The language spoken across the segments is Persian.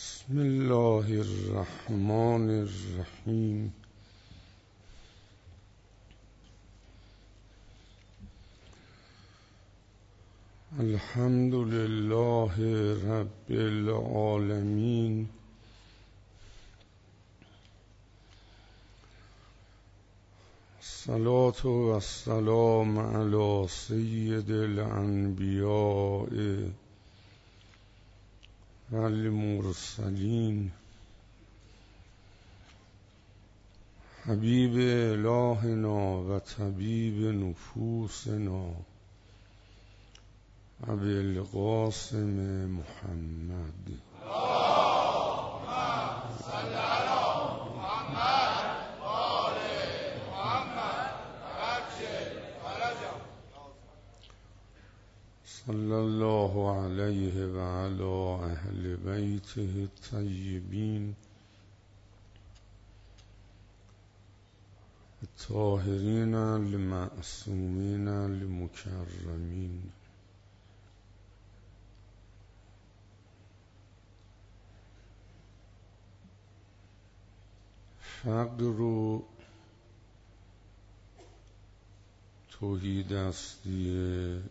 بسم الله الرحمن الرحیم. الحمد لله رب العالمین. الصلاة و السلام علی سید الانبیاء و المرسلین حبیب الهنا و طبیب نفوسنا ابوالقاسم محمد. اللهم صل على محمد و آل محمد وعجل فرجهم. صلی الله علیه و علی اهل بیته الطیبین الطاهرین المعصومین المکرمین. فقر و تهیدستی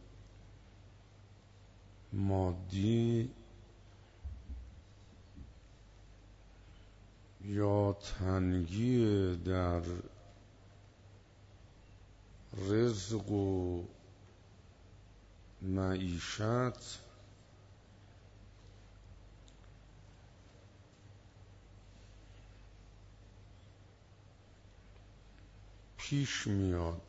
مادی یا تنگی در رزق و معیشت پیش میاد.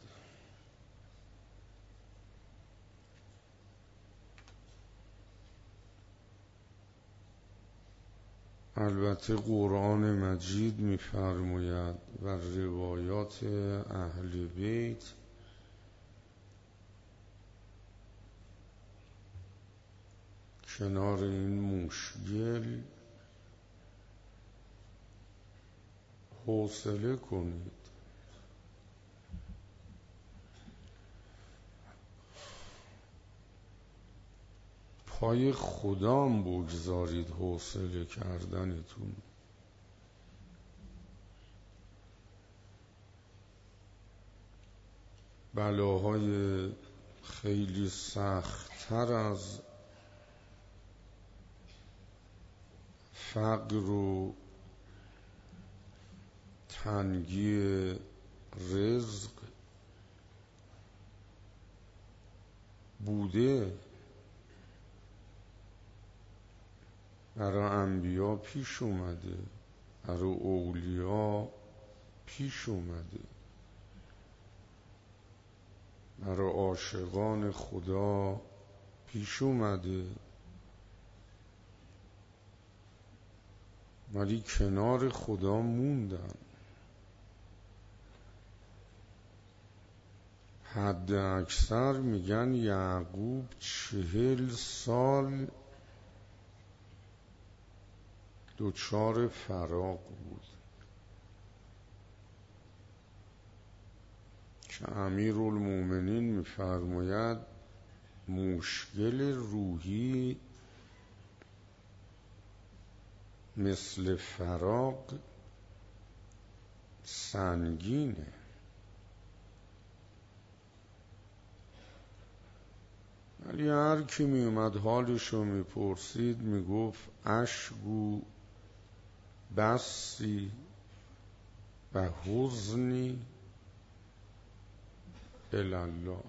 البته قرآن مجید می‌فرماید و روایات اهل بیت کنار این مشکل حوصله کنید. پای خدام بگذارید حوصله کردنتون. بلاهای خیلی سخت‌تر از فقر و تنگی رزق بوده، برای انبیا پیش اومده، برای اولیا پیش اومده، برای عاشقان خدا پیش اومده، ولی کنار خدا موندن. حد اکثر میگن یعقوب 40 سال دچار فراق بود که امیرالمومنین می‌فرماید مشکل روحی مثل فراق سنگینه. ولی هر کی می اومد حالشو میپرسید میگفت اشکو بسی و حزنی الله.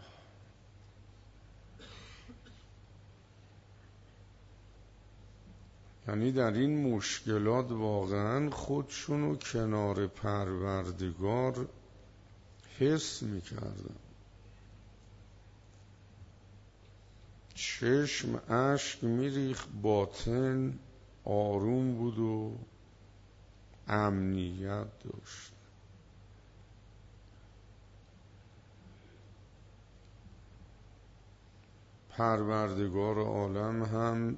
یعنی در این مشکلات واقعا خودشونو کنار پروردگار حس میکردن. چشم اشک میریخت، باطن آروم بود و امنیت داشت. پروردگار عالم هم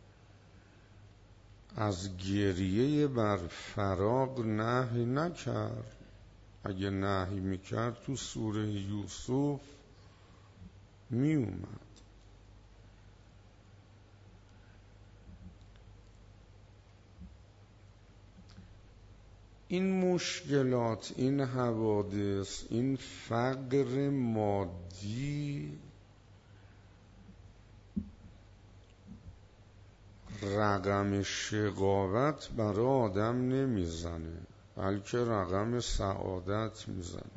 از گریه بر فراق نهی نکرد. اگه نهی میکرد تو سوره یوسف می اومد. این مشکلات، این حوادث، این فقر مادی رقم شقاوت برای آدم نمیزنه، بلکه رقم سعادت میزنه.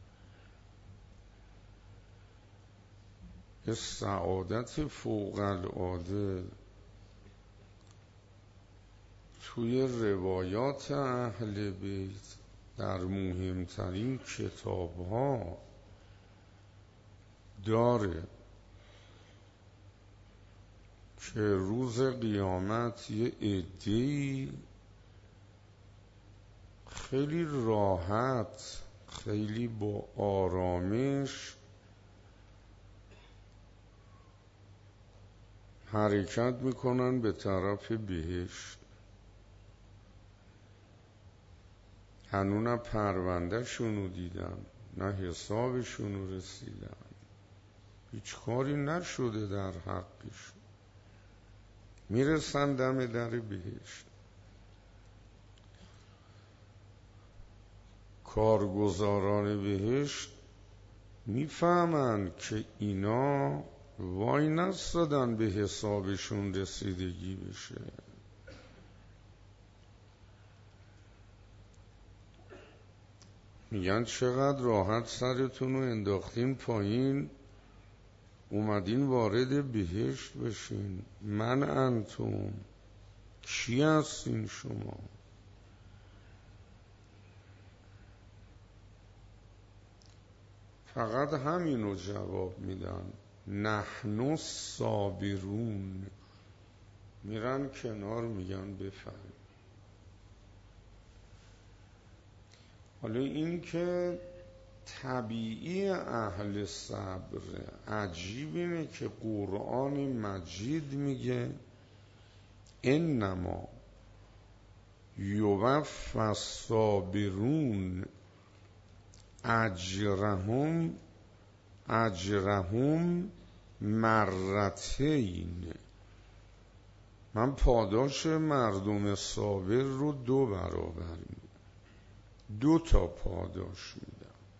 یه سعادت فوق العاده توی روایات اهل بیت در مهمترین کتاب‌ها داره که روز قیامت یه عده‌ای خیلی راحت، خیلی با آرامش حرکت میکنن به طرف بهشت. هنوز نه پرونده شونو دیدن، نه حسابشونو رسیدن، هیچ کاری نشده در حقشون، میرسن دم در بهشت. کارگزاران بهشت میفهمن که اینا وای نستادن به حسابشون رسیدگی بشه. میگن چقدر راحت سرتون رو انداختین پایین، اومدین وارد بهشت بشین. من انتم کی هستین شما؟ فقط همینو جواب میدن، نحن صابرون. میرن کنار میگن بفهم. حالا این که طبیعی اهل صبر، عجیب اینه که قرآن مجید میگه انما یوفی الصابرون اجرهم مرتین. من پاداش مردم صابر رو 2 برابر میدم، 2 تا پاداش میدم.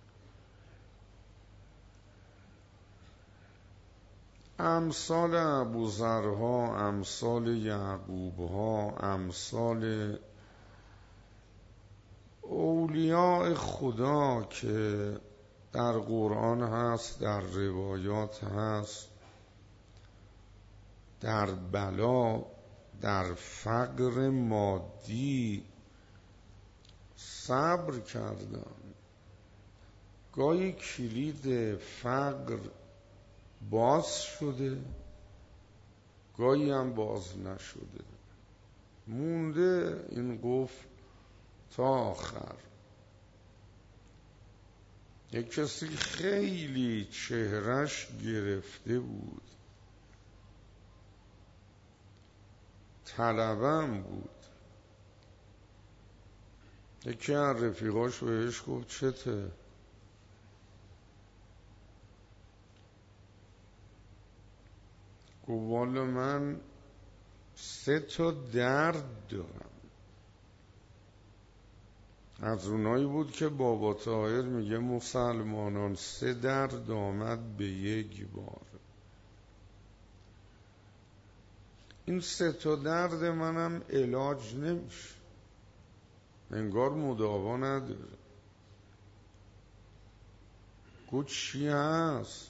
امثال ابوذرها، امثال یعقوبها، امثال اولیاء خدا که در قرآن هست، در روایات هست، در بلا، در فقر مادی صبر کردن. گاهی کلید فقر باز شده، گاهی هم باز نشده، مونده این قفل تا آخر. یک کسی خیلی چهرش گرفته بود، طلبم بود. یکی از رفیقاش بهش گفت چته؟ گفت والا من 3 تا درد دارم. از اونایی بود که بابا طاهر میگه مسلمانان 3 درد آمد به یک بار. این 3 تا درد منم علاج نمیشه، انگار مداوا نداره. گفت چی هست؟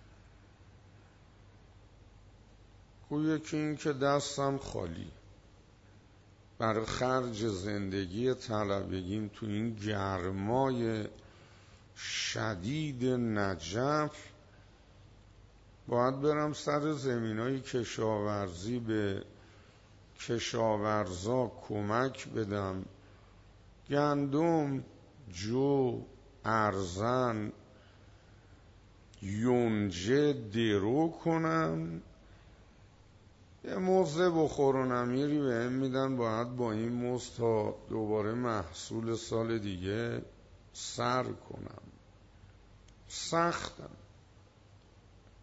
گفت یکی این که دستم خالی، برای خرج زندگی طلبگیم تو این گرمای شدید نجف باید برم سر زمینای کشاورزی به کشاورزا کمک بدم، گندم، جو، ارزن، یونجه درو کنم. یه موزه بخور و نمیری به هم میدن، باید با این موز تا دوباره محصول سال دیگه سر کنم. سختم.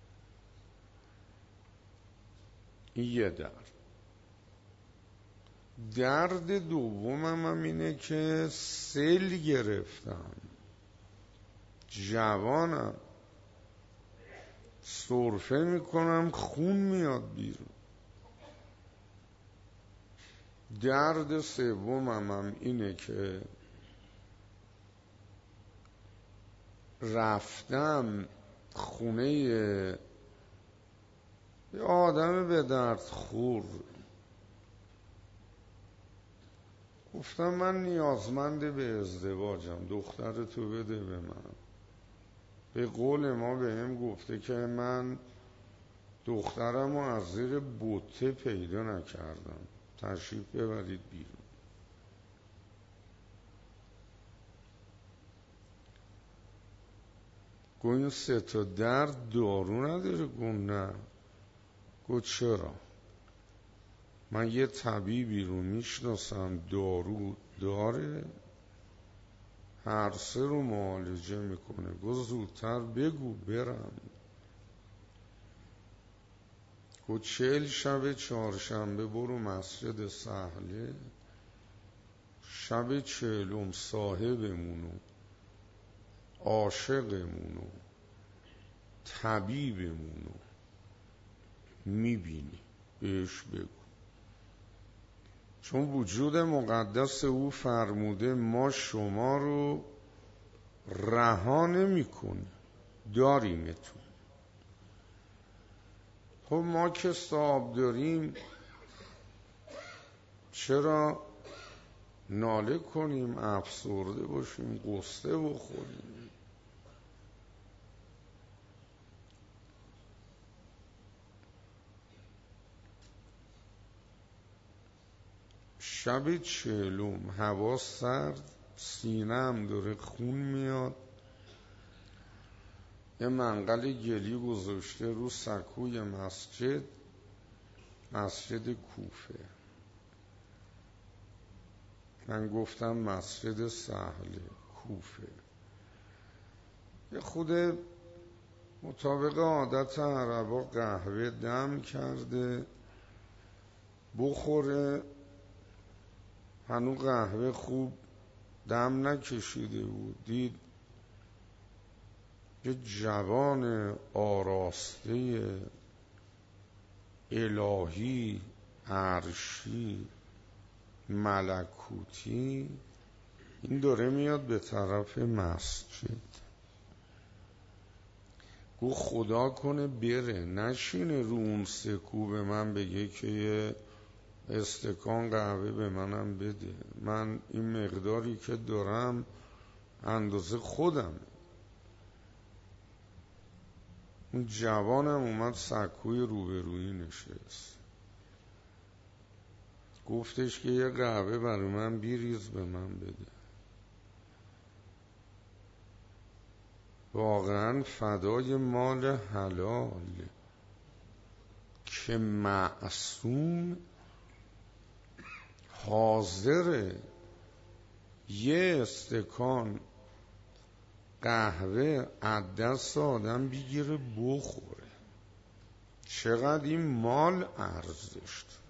این یه درد. درد دومم هم اینه که سل گرفتم، جوانم، سرفه میکنم خون میاد بیرون. درد سومم هم اینه که رفتم خونه یه آدم به درد خور، گفتم من نیازمند به ازدواجم، دخترتو بده به من. به قول ما به هم گفته که من دخترم رو از زیر بوته پیدا نکردم، تشریف ببرید بیرون. گو این 3 تا درد دارو نداره؟ گو نه. گو چرا؟ من یه طبیبی رو میشناسم دارو داره، هر 3 رو معالجه میکنه. گو زودتر بگو برم. گو 40 شب چهارشنبه برو مسجد سهله، شب 40 صاحبمونو، عاشقمونو، طبیبمونو میبینی، بهش بگو. چون وجود مقدس او فرموده ما شما رو رها نمی‌کنیم، داریمتون. خب ما که صاحب داریم چرا ناله کنیم، افسرده باشیم، قصه بخوریم؟ شب 40 هوا سرد، سینه‌ام داره خون میاد، یه منقل گلی گذاشته رو سکوی مسجد کوفه. من گفتم مسجد سهله کوفه. یه خود مطابق عادت عربا قهوه دم کرده بخوره، هنو قهوه خوب دم نکشیده بود، دید یه جوان آراسته الهی عرشی ملکوتی این داره میاد به طرف مسجد. گو خدا کنه بره، نشینه رو اون سکو به من بگه که یه استکان قهوه به منم بده. من این مقداری که دارم اندازه خودم. اون جوانم اومد سکوی روبرویی نشست، گفتش که یه قهوه برای من بیریز به من بده. واقعا فدای مال حلال که معصوم حاضره یه استکان قهوه از دست آدم بگیره بخوره. چقدر این مال ارزش داره.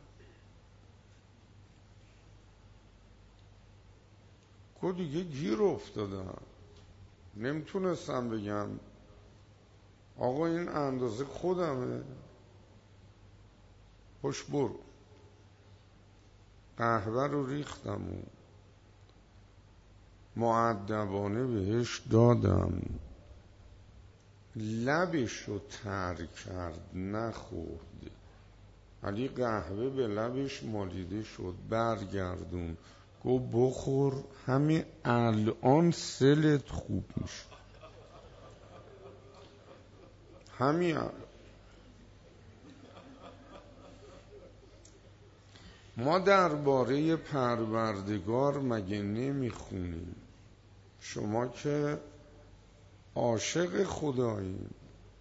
که دیگه گیر افتادم، نمیتونستم بگم آقا این اندازه خودمه، خوش برو. قهوه رو ریختم و مؤدبانه بهش دادم، لبش رو تر کرد نخورد، ولی قهوه به لبش مالیده شد. برگردون گو بخور، همین الان سلت خوب میشه، همین الان. ما درباره پروردگار مگه نمیخونیم؟ شما که عاشق خداییم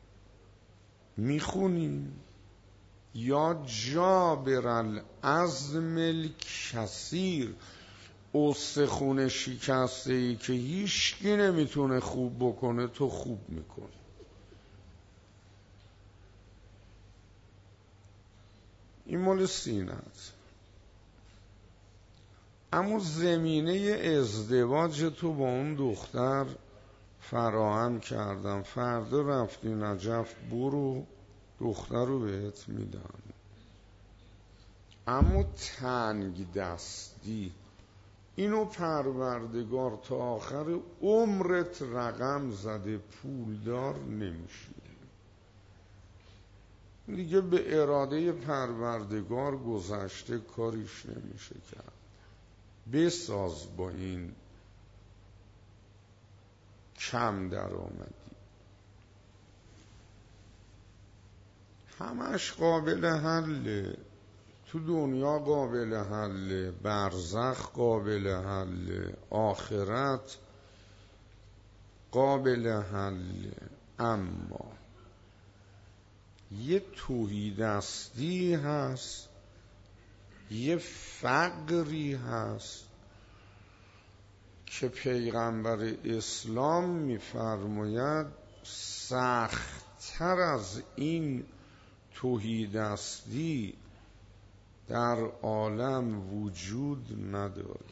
میخونیم یا جابر العظم الکثیر، استخون شکسته ای که هیچکی نمیتونه خوب بکنه تو خوب میکنی. این مال سینت. اما زمینه ازدواج تو با اون دختر فراهم کردم، فردا رفتی نجف برو دختر رو بهت میدن. اما تنگ دستی اینو پروردگار تا آخر عمرت رقم زده پولدار نمیشی. دیگه به اراده پروردگار گذشته، کاریش نمیشه کرد. بساز با این کم درآمدی. همش قابل حله، تو دنیا قابل حله، برزخ قابل حله، آخرت قابل حله. اما یه تهیدستی هست، یه فقری هست که پیغمبر اسلام میفرماید سخت‌تر از این تهیدستی در عالم وجود نداره.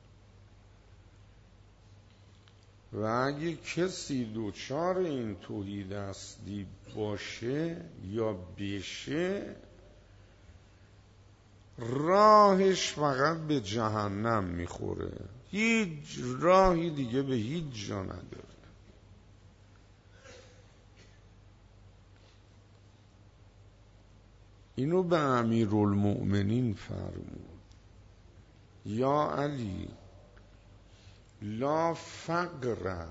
و اگه کسی دوچار این تهیدستی باشه یا بشه، راهش فقط به جهنم میخوره، هیچ راهی دیگه به هیچ جا نداره. اینو به امیرالمؤمنین فرمود: یا علی لا فقر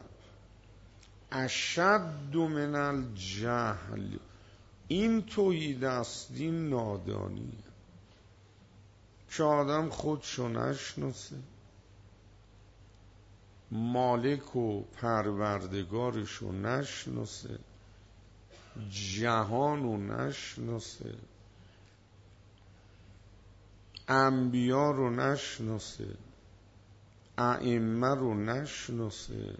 اشد من الجهل. این تهیدستی نادانیه که آدم خودشو نشناسه، مالک و پروردگارشو نشناسه، جهانو نشناسه، انبیا رو نشناسه، ائمه رو نشناسه.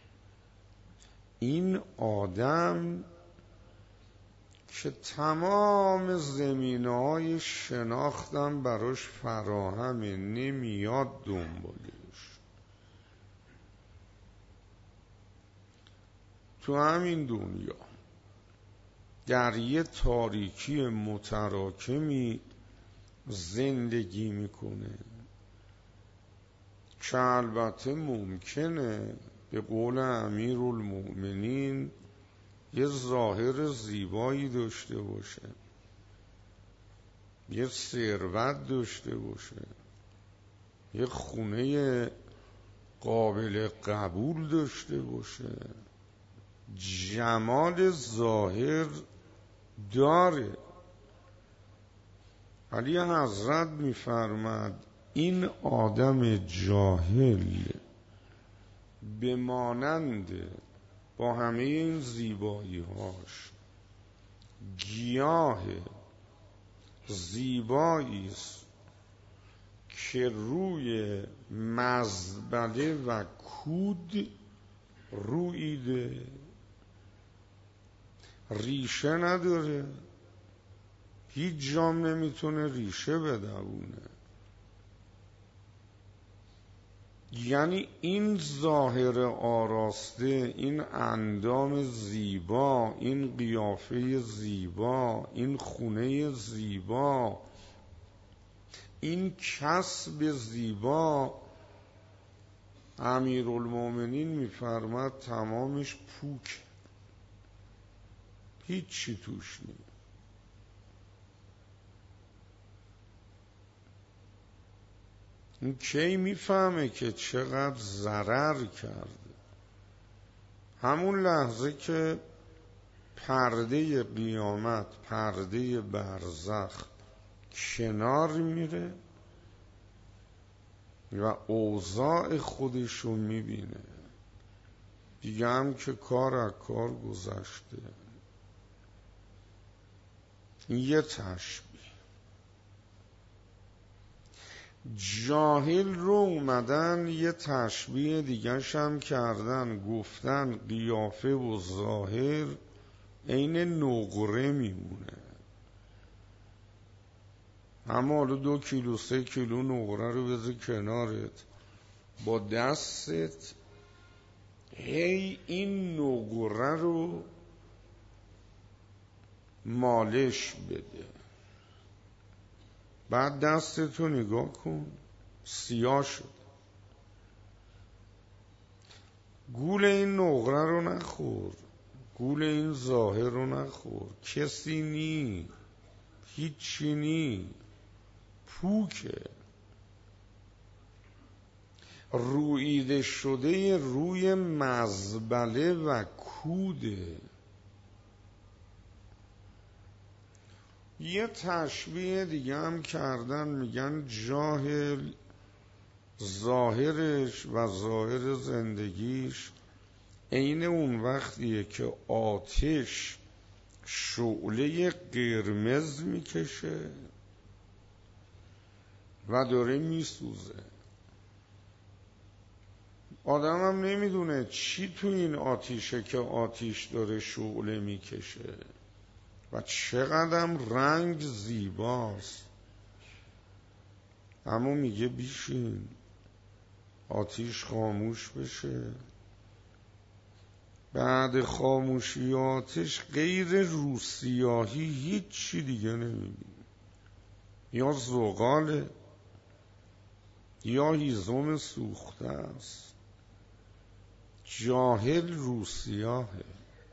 این آدم که تمام زمینه‌های شناختن براش فراهمه، نمیاد دنبالش. تو همین دنیا در یه تاریکی متراکمی زندگی میکنه که البته ممکنه به قول امیرالمؤمنین یه ظاهر زیبایی داشته باشه، یه ثروت داشته باشه، یه خونه قابل قبول داشته باشه، جمال ظاهر داره. ولی حضرت میفرماد این آدم جاهل به مانند با همه این زیبایی هاش گیاه زیبایی است که روی مزبله و کود رویده، ریشه نداره، هیچ جام نمیتونه ریشه بدوونه. یعنی این ظاهر آراسته، این اندام زیبا، این قیافه زیبا، این خونه زیبا، این کسب زیبا، امیرالمؤمنین میفرماد تمامش پوک، هیچی توش نیست. این کی میفهمه که چقدر ضرر کرده؟ همون لحظه که پرده قیامت، پرده برزخ کنار میره و اوضاع خودشو میبینه، دیگه هم که کار از کار گذشته. این یه تشبیه. جاهل رو اومدن یه تشبیه دیگرش هم کردن، گفتن قیافه و ظاهر عین نقره میمونه. اما حالا 2 کیلو 3 کیلو نقره رو بذار کنارت، با دستت هی این نقره رو مالش بده. بعد دستتو نگاه کن، سیاه شد. گول این نقره رو نخور، گول این ظاهر رو نخور. کسی نی، هیچی نی، پوکه، رویده شده روی مزبله و کوده. یه تشبیه دیگه هم کردن، میگن جاهل ظاهرش و ظاهر زندگیش عین اون وقتیه که آتش شعله قرمز میکشه و داره میسوزه. آدم هم نمیدونه چی تو این آتیشه که آتیش داره شعله میکشه و چقدرم رنگ زیباست. اما میگه بیشین آتیش خاموش بشه. بعد خاموشی آتش غیر روسیاهی هیچ چی دیگه نمیبینی. یا زغاله یا هیزم سوخته است. جاهل روسیاهه،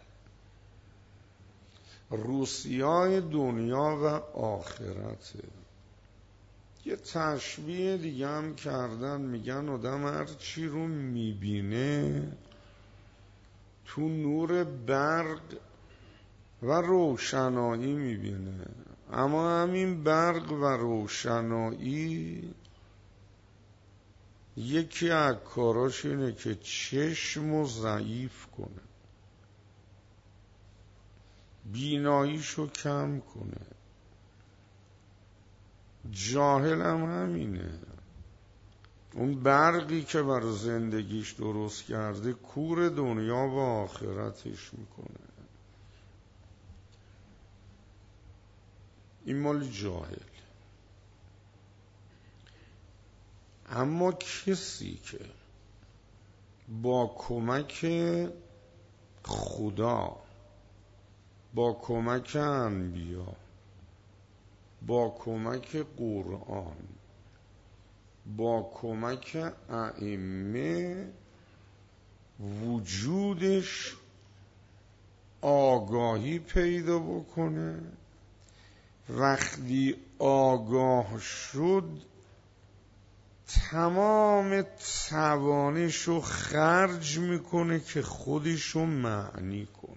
روسیاه دنیا و آخرته. یه تشبیه دیگه هم کردن، میگن آدم هر چی رو میبینه تو نور برق و روشنایی میبینه، اما همین برق و روشنایی یکی از کاراش اینه که چشمو ضعیف کنه، بیناییشو کم کنه. جاهل هم همینه، اون برقی که برای زندگیش درست کرده کور دنیا و آخرتش میکنه. این مال جاهل. اما کسی که با کمک خدا، با کمک انبیا، با کمک قرآن، با کمک ائمه وجودش آگاهی پیدا بکنه، وقتی آگاه شد تمام توانشو خرج میکنه که خودشو معنی کنه،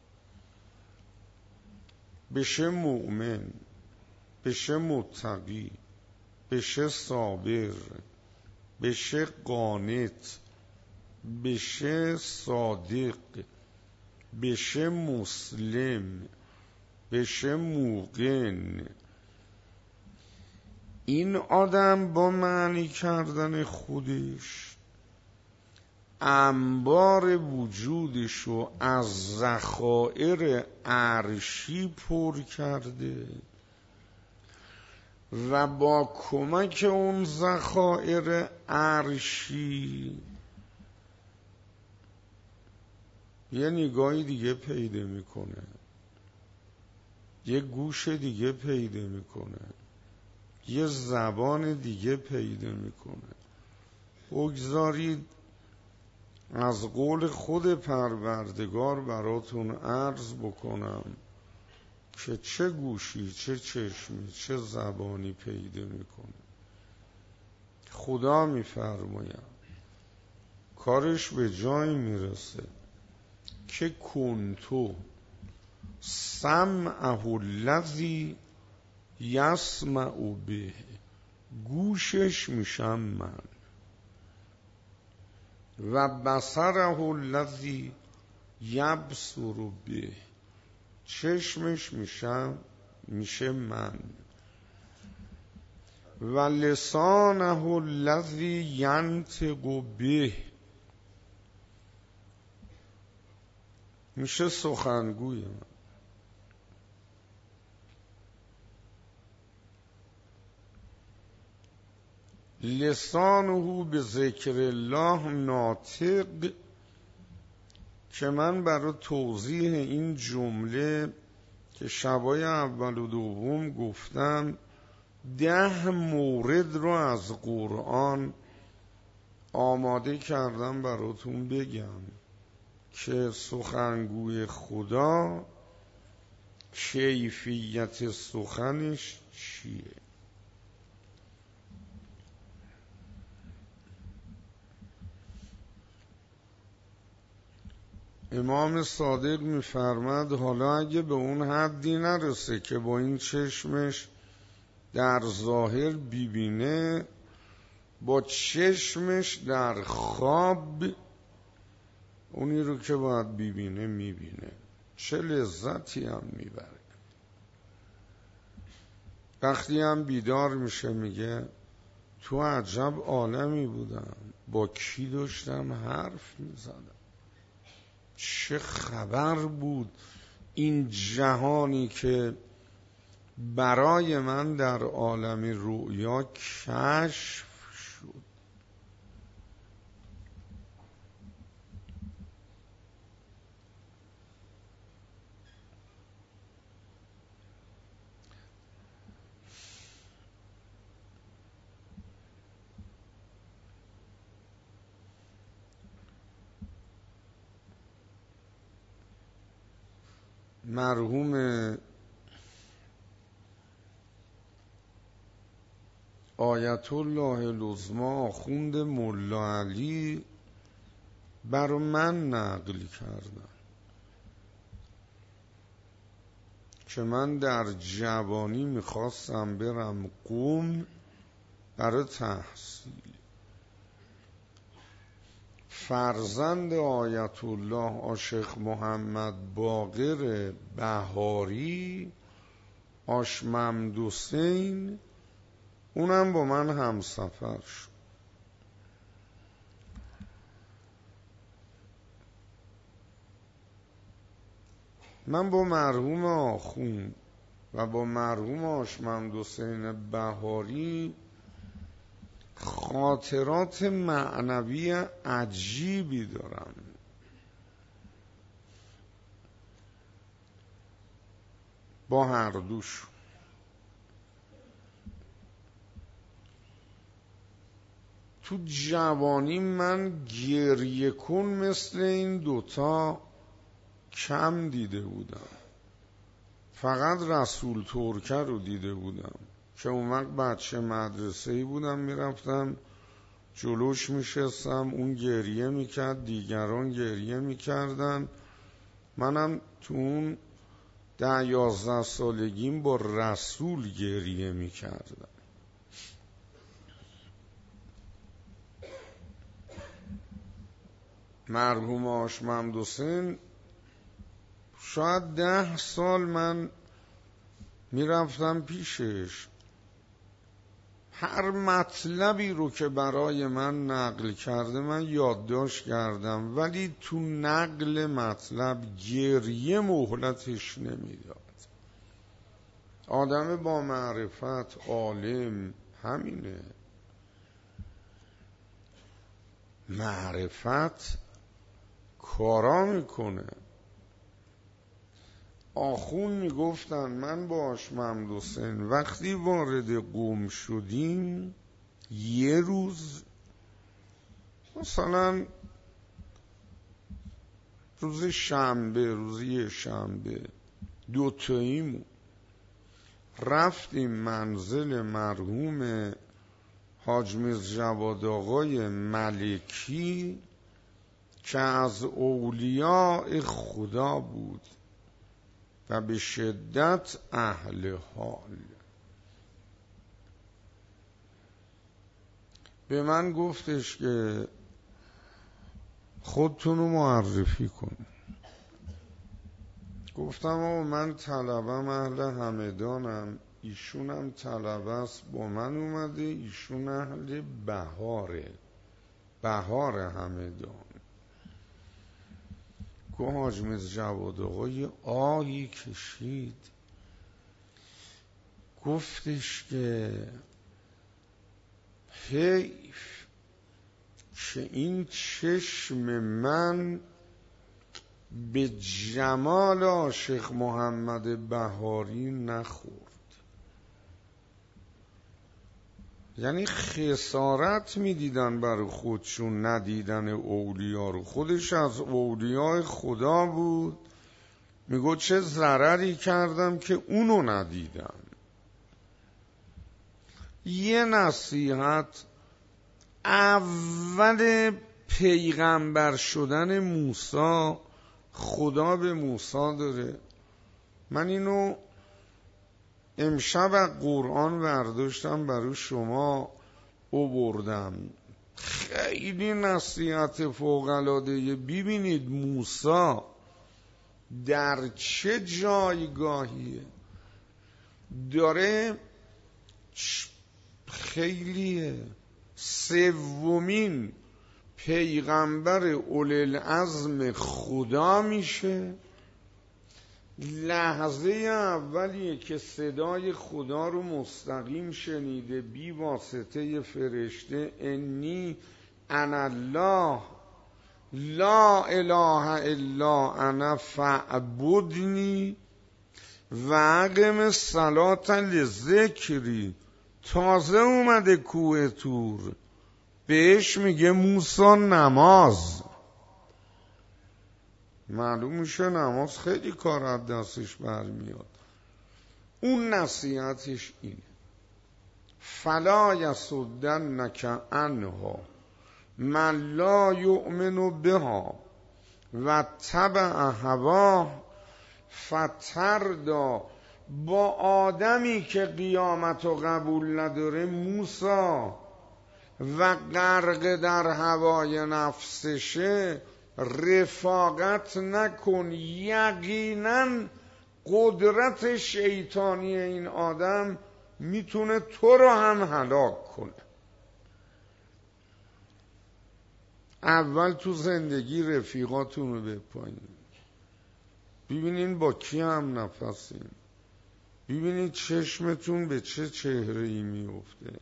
بشه مؤمن، بشه متقی، بشه صابر، بشه قانت، بشه صادق، بشه مسلم، بشه موقن. این آدم با معنی کردن خودش انبار وجودشو از ذخایر عرشی پر کرده و با کمک اون ذخایر عرشی یه نگاهی دیگه پیدا میکنه، یه گوش دیگه پیدا میکنه، یه زبان دیگه پیدا میکنه. بگذارید از قول خود پروردگار براتون عرض بکنم که چه گوشی، چه چشمی، چه زبانی پیدا میکنه. خدا میفرماید کارش به جایی میرسه که کنتو سمعه الذی یسمع به، گوشش میشم من، و بصره الذی یبصر به، چشمش میشه من، و لسانه الذی ینطق به، میشه سخنگوی من. لسانه به ذکر الله ناطق، که من برای توضیح این جمله که شبای اول و دوم گفتم 10 مورد رو از قرآن آماده کردم براتون بگم که سخنگوی خدا کیفیت سخنش چیه. امام صادق می‌فرماد حالا اگه به اون حدی نرسه که با این چشمش در ظاهر ببینه، با چشمش در خواب اونی رو که باید ببینه میبینه، چه لذتی هم میبره. وقتی هم بیدار میشه میگه تو عجب عالمی بودم، با کی داشتم حرف میزدم، چه خبر بود این جهانی که برای من در عالم رؤیا کشف شد. مرحوم آیت الله العظمی آخوند ملا علی برا من نقل کردن که من در جوانی میخواستم برم قم برای تحصیل. فرزند آیت الله آشیخ محمد باقر بهاری آش محمد حسین اونم با من همسفر شد. من با مرحوم آخوند و با مرحوم آش محمد حسین بهاری خاطرات معنوی عجیبی دارم. با هر دوش تو جوانی من گریه کن مثل این دوتا کم دیده بودم. فقط رسول ترکه رو دیده بودم که اون وقت بچه مدرسه‌ای بودم، میرفتم جلوش میشستم، اون گریه میکرد، دیگران گریه میکردن، منم تو اون 10-11 سالگیم با رسول گریه میکردم. مرحوم آش محمد حسین شاید 10 سال من میرفتم پیشش، هر مطلبی رو که برای من نقل کرده من یادداشت کردم، ولی تو نقل مطلب گریه مهلتش نمیداد. آدم با معرفت، عالم، همینه. معرفت کارا میکنه. آخون میگفتن من با آش محمد حسین وقتی وارد قم شدیم، یه روز مثلا روز شنبه، روزی شنبه 2 تاییم رفتیم منزل مرحوم حاج میرزا جواد آقای ملکی که از اولیاء خدا بود و به شدت اهل حال. به من گفتش که خودتونو معرفی کن. گفتم آقا من طلبم، اهل همدانم، ایشونم طلبه است، با من اومده، ایشون اهل بهاره، بهار همدان. گفت حاج میرزا جواد آقای آهی کشید، گفتش که حیف که این چشم من به جمال عاشق محمد بهاری نخورد. یعنی خسارت میدیدن برای خودشون ندیدن اولیا رو. خودش از اولیای خدا بود، میگو چه ضرری کردم که اونو ندیدم. یه نصیحت اول پیغمبر شدن موسی خدا به موسی داره. من اینو امشب از قرآن برداشتم برای شما آوردم. خیلی نصیحت فوق‌العاده. ببینید موسی در چه جایگاهیه، داره خیلیه سومین پیغمبر اولوالعزم خدا میشه. لحظه اولیه که صدای خدا رو مستقیم شنیده بی واسطه فرشته، انی انا الله لا اله الا انا فاعبدنی و اقم الصلاة لذکری. تازه اومده کوه طور، بهش میگه موسی نماز. معلوم میشه نماز خیلی کار از دستش برمیاد. اون نصیحتش اینه فلا یصدنک عنها من لا یؤمن بها و تبع هواه فتردا. با آدمی که قیامت و قبول نداره موسی و غرق در هوای نفسشه رفاقت نکن. یقینا قدرت شیطانی این آدم میتونه تو رو هم هلاک کنه. اول تو زندگی رفیقاتون رو بپایین، ببینین با کی هم نفسین، ببینین چشمتون به چه چهره‌ای میفته.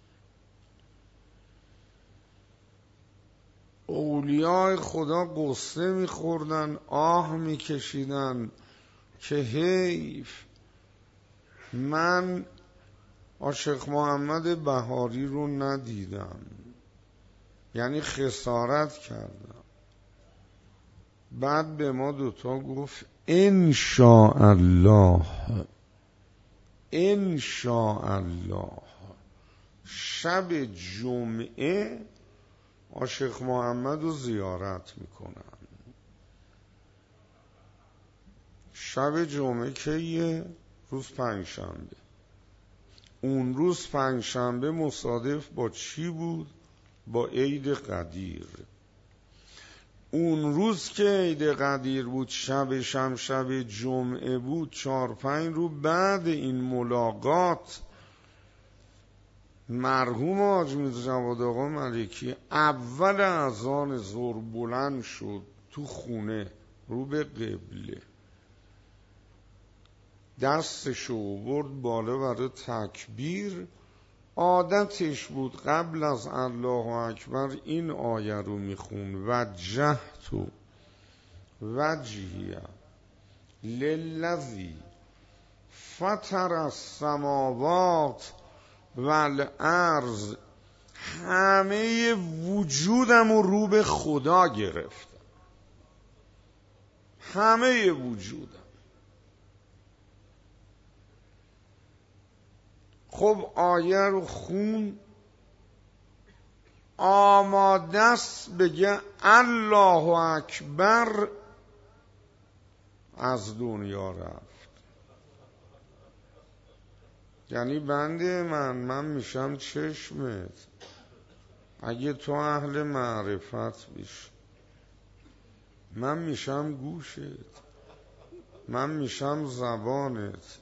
اولیاء خدا قصه میخوردن، آه میکشیدن که حیف من عاشق محمد بهاری رو ندیدم، یعنی خسارت کردم. بعد به ما دوتا گفت انشاءالله انشاءالله شب جمعه عاشق محمد رو زیارت میکنن. شب جمعه کیه؟ روز پنجشنبه. اون روز پنجشنبه مصادف با چی بود؟ با عید قدیر. اون روز که عید قدیر بود شبش هم شب جمعه بود. 4-5 روز بعد این ملاقات مرحوم حاج میرزا جواد آقا ملکی اول اذان ظهر بلند شد تو خونه رو به قبله، دستشو برد بالا برای تکبیر. عادتش بود قبل از الله اکبر این آیه رو میخون وجهت وجهی للذی فطر السماوات والارض. همه وجودم رو به خدا گرفتم، همه وجودم. خب آیه رو خون، آماده است بگه الله اکبر، از دنیا رفت. یعنی بنده من میشم چشمت اگه تو اهل معرفت بشی، من میشم گوشت، من میشم زبانت.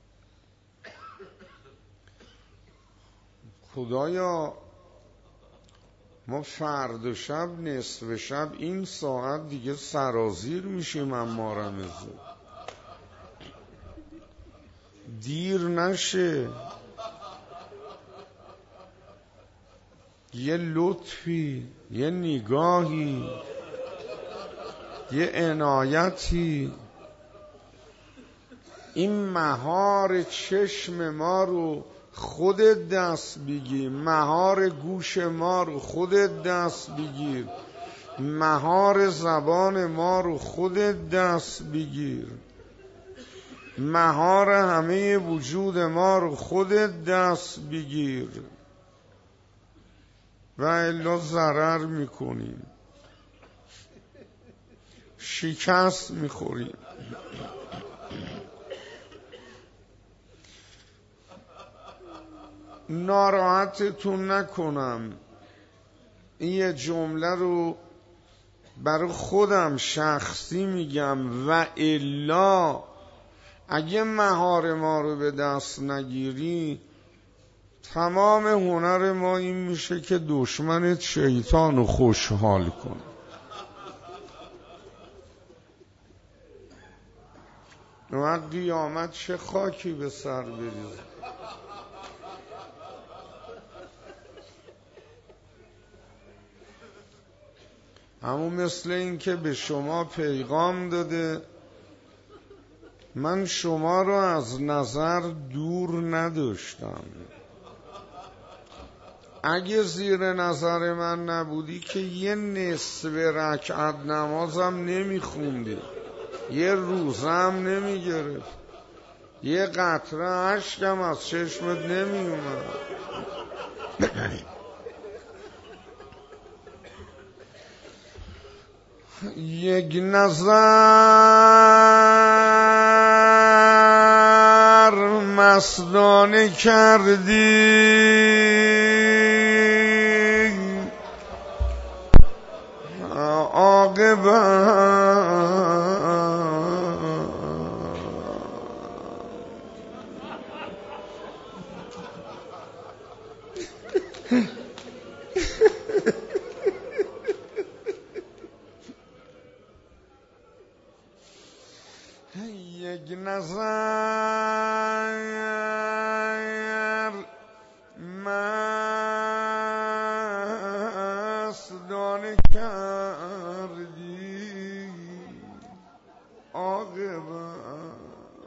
خدایا ما فردا شب نصف شب این ساعت دیگه سرازیر میشیم اما رمزو دیر نشه. یه لطفی، یه نگاهی، یه عنایتی، این مهار چشم ما رو خودت دست بگیر، مهار گوش ما رو خودت دست بگیر، مهار زبان ما رو خودت دست بگیر، مهار همه وجود ما رو خودت دست بگیر، و الا ضرر میکنیم، شکست میخوریم. ناراحتتون نکنم، این یه جمله رو برای خودم شخصی میگم، و الا اگه مهار ما رو به دست نگیری تمام هنر ما این میشه که دشمنت شیطان رو خوشحال کن. و قیامت چه خاکی به سر بریزه. همون مثل این که به شما پیغام داده من شما رو از نظر دور نداشتم، اگه زیر نظر من نبودی که یه نصف رکعت نمازم نمیخوندی، یه روزم نمیگرفت، یه قطره اشکم از چشمت نمیومد. یک نظر مستانه کردی، عاقبت یک نظر مستانه کردی، عاقبت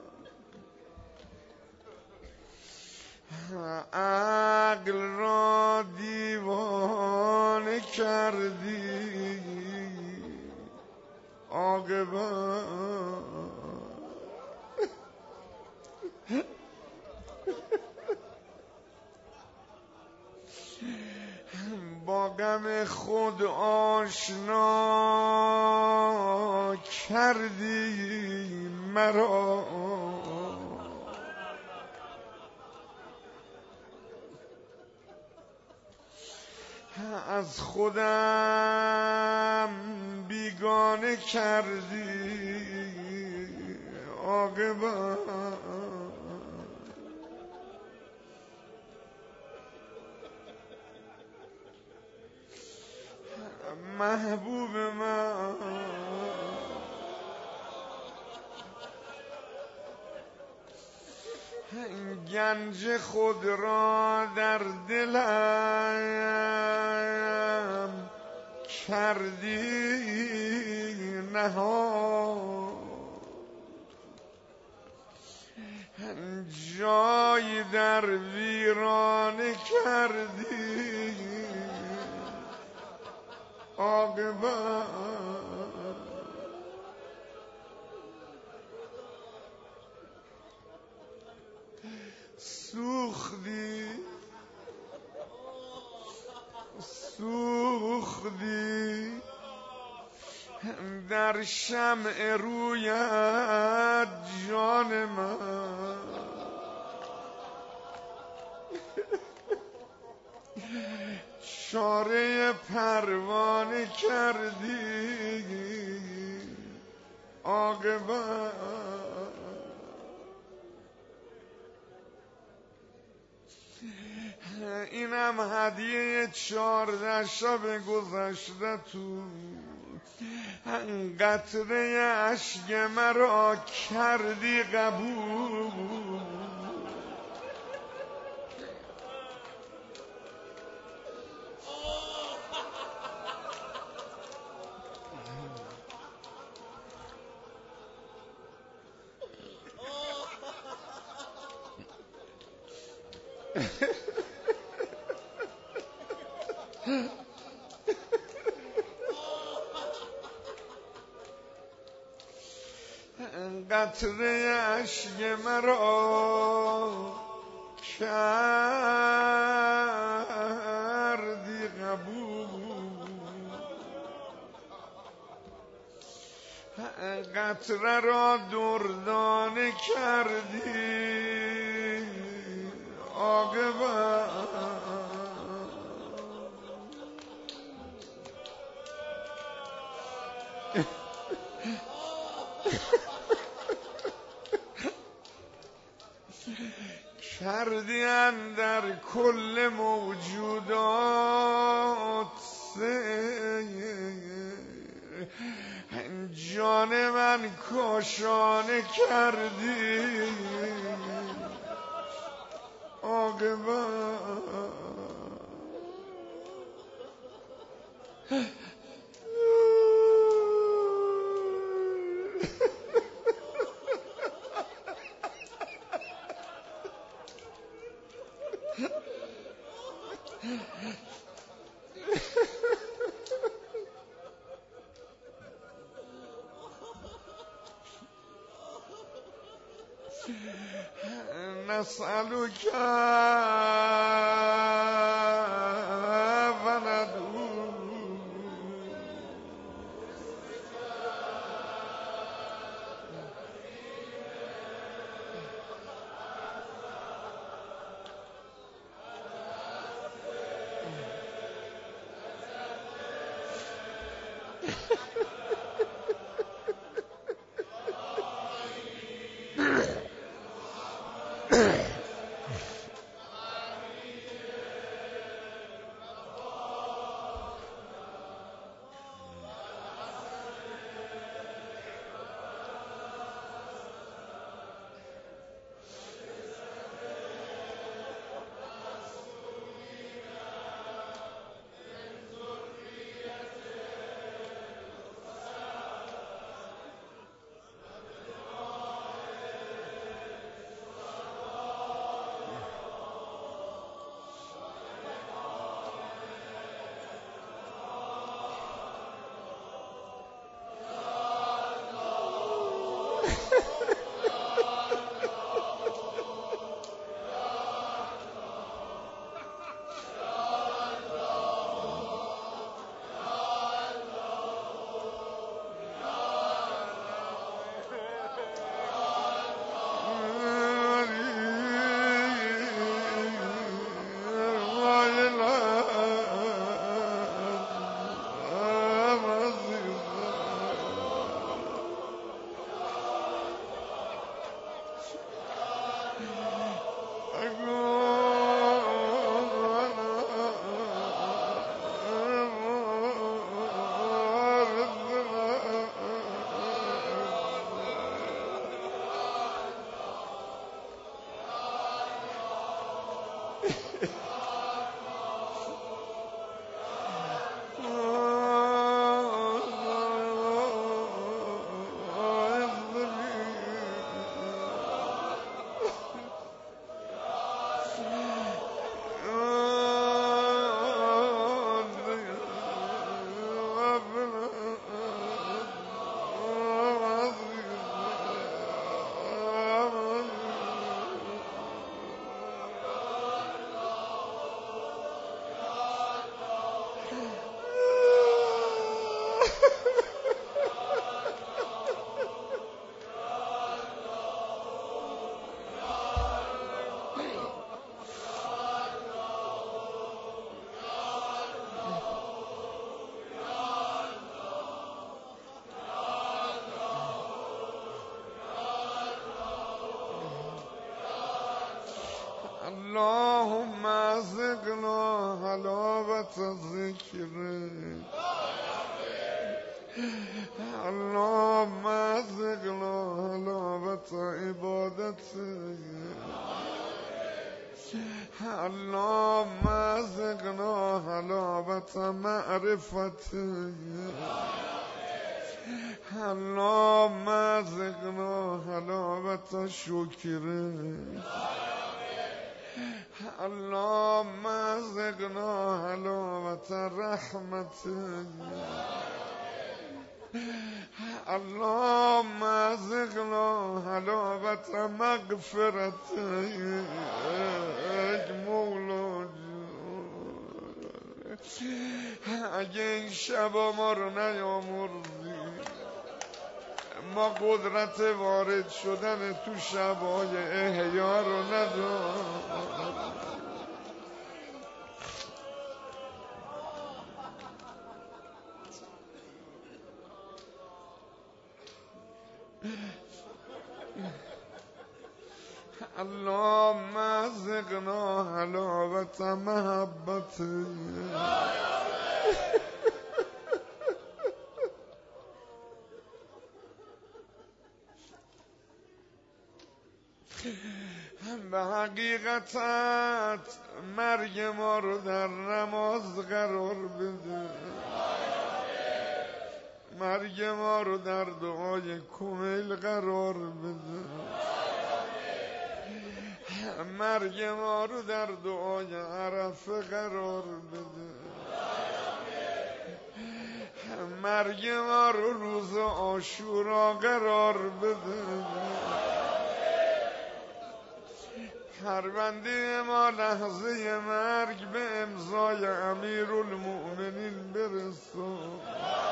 عقل را دیوانه کردی، عاقبت با غم خود آشنا کردی مرا، از خودم بیگانه کردی، عاقبت محبوب من گنج خود را در دلم کردی نهاد، جای در ویرانه کردی، عاقبت سوختی در شمع رویت جان من، چاره پروانه کردی، عاقبت اینم هدیه 14 شب گذشته تو قطره اشک مرا کردی قبول، قطره اشک مرا کردی قبول، قطره را دردانه کردی عاقبت. کردی اندر کل موجودات جان من کاشانه کردی عاقبت. نسألك وندعو اللهم ازقنا حلاوة ذكرك، اللهم ازقنا حلاوة عبادتك، اللهم ازقنا حلاوة معرفتك، اللهم ازقنا حلاوة شکرك، اللهم ازقنا حلاوت رحمتك اللهم ازقنا حلاوت مغفرتك مولا. اگه این شبا ما رو نیامرزی ما قدرت وارد شدن تو شبای احیا رو نداریم. اللهم ازقنا حلاوت محبتك به حقیقتت مرگ ما رو در نماز قرار بده، مرگ ما رو در دعای کمیل قرار بده، مرگ ما رو در دعای عرفه قرار بده، مرگ ما رو روز عاشورا قرار بده. پرونده ما لحظه مرگ به امضای امیرالمؤمنین برسون،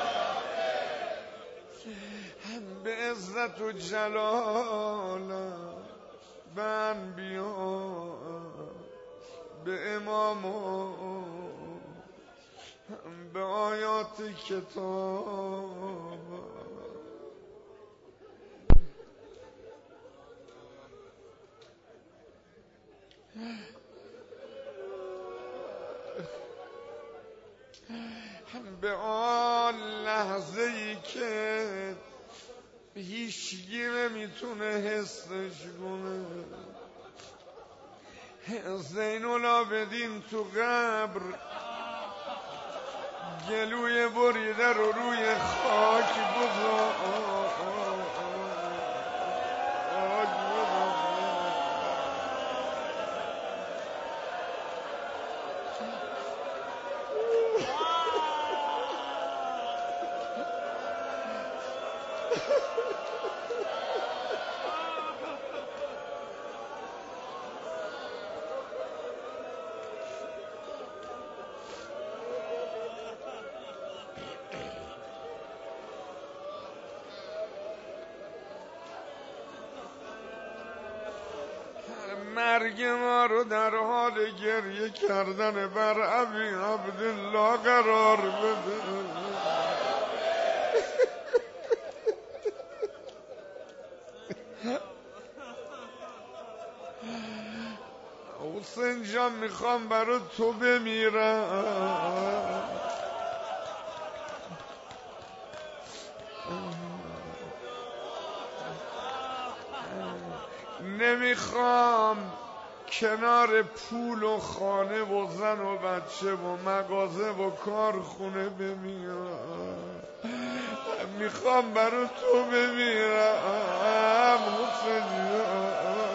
به عزت و جلالت، به انبیا، به اماما، به آیات کتاب به آن لحظه ای که هیچگی نمیتونه حسش کنه. زین العابدین تو قبر گلوی بریده رو روی خاک گذاشت. مرگ ما رو در حال گریه کردن بر ابی عبدالله قرار بده. حسین جان میخوام برای تو بمیرم، نمیخوام کنار پول و خانه و زن و بچه و مغازه و کارخونه بمیرم، میخوام برای تو بمیرم حسین جان.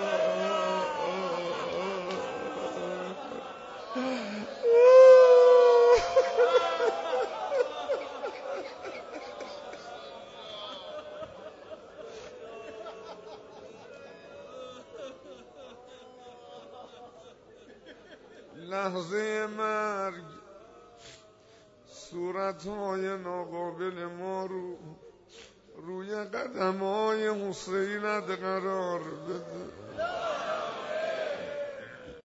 لحظه مرگ صورتهای ناقابل ما رو روی قدمهای حسینت قرار بده.